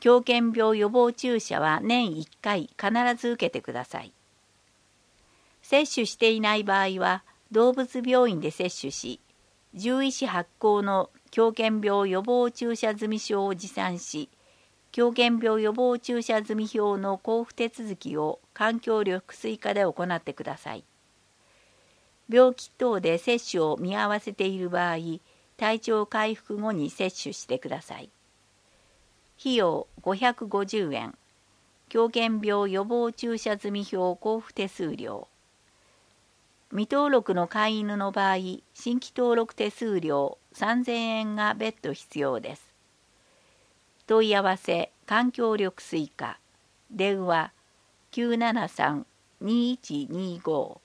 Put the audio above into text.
狂犬病予防注射は年1回必ず受けてください。接種していない場合は動物病院で接種し、獣医師発行の狂犬病予防注射済証を持参し、狂犬病予防注射済表の交付手続きを環境緑水課で行ってください。病気等で接種を見合わせている場合、体調回復後に接種してください。費用550円。狂犬病予防注射済表交付手数料。未登録の飼い犬の場合、新規登録手数料3000円が別途必要です。問い合わせ環境緑水課。電話973-2125